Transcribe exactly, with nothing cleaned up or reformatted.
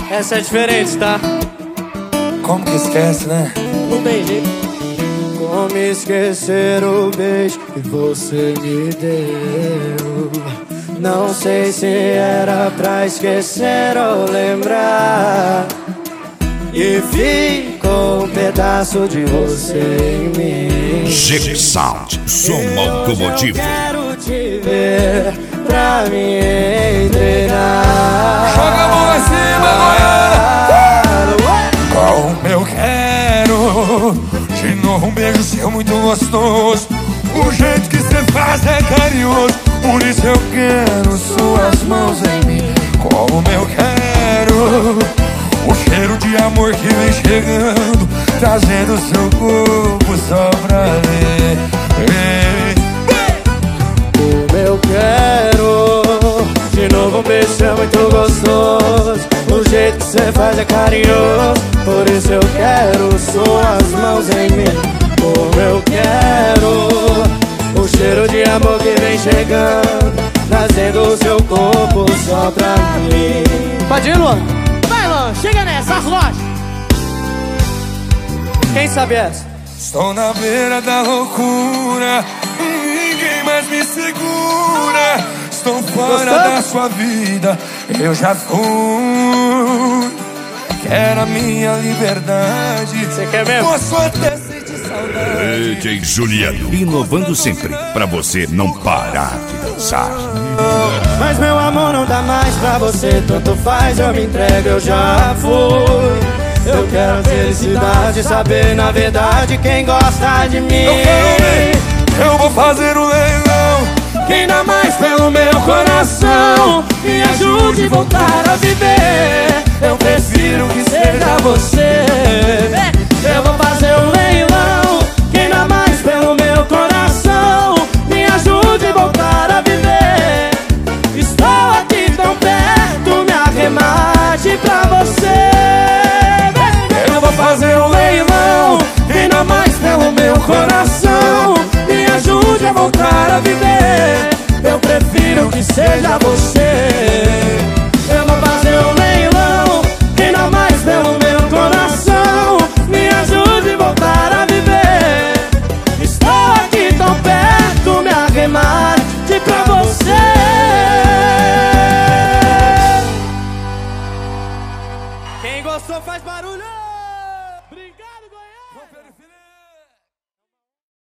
Essa é diferente, tá? Como que esquece, né? Não tem jeito. Como esquecer o beijo que você me deu? Não sei se era pra esquecer ou lembrar. E ficou um pedaço de você em mim. G Sound, som automotivo. Eu quero te ver pra me entregar. Joga a mão lá em cima, Goiânia! Como eu quero de novo um beijo seu muito gostoso. O jeito que cê faz é carinhoso. Por isso eu quero suas mãos em mim. Como eu quero o cheiro de amor que vem chegando, trazendo seu corpo só pra ler. Como eu quero de novo um beijo seu muito gostoso. O jeito que cê faz é carinhoso. Por isso eu quero suas mãos em mim. Como eu quero o cheiro de amor que vem chegando, trazendo o seu corpo só pra mim. Pode ir, Luan? Vai, Luan, chega nessa, arrocha. Quem sabe essa? Estou na beira da loucura, ninguém mais me segura. Estou fora Gostou? da sua vida, eu já fui. Quero a minha liberdade. Você quer mesmo? Posso até sentir saudade. D J Juliano, inovando sempre, pra você não parar de dançar. Mas meu amor não dá mais pra você, tanto faz, eu me entrego, eu já fui. Eu quero a felicidade, saber na verdade quem gosta de mim. Eu quero ver, eu vou fazer um leilão. Quem dá mais pelo meu coração, me ajude a voltar a viver. Eu prefiro que seja você. Eu vou fazer um leilão. Quem dá mais pelo meu coração, me ajude a voltar a viver. Estou aqui tão perto, me arremate pra você. Eu vou fazer um leilão. Quem dá mais pelo meu coração, me ajude a voltar a viver. Eu prefiro que seja você. Eu vou fazer um leilão. Quem dá mais pelo meu coração, me ajude a voltar a viver. Estou aqui tão perto, me arremate pra você. Quem gostou faz barulho!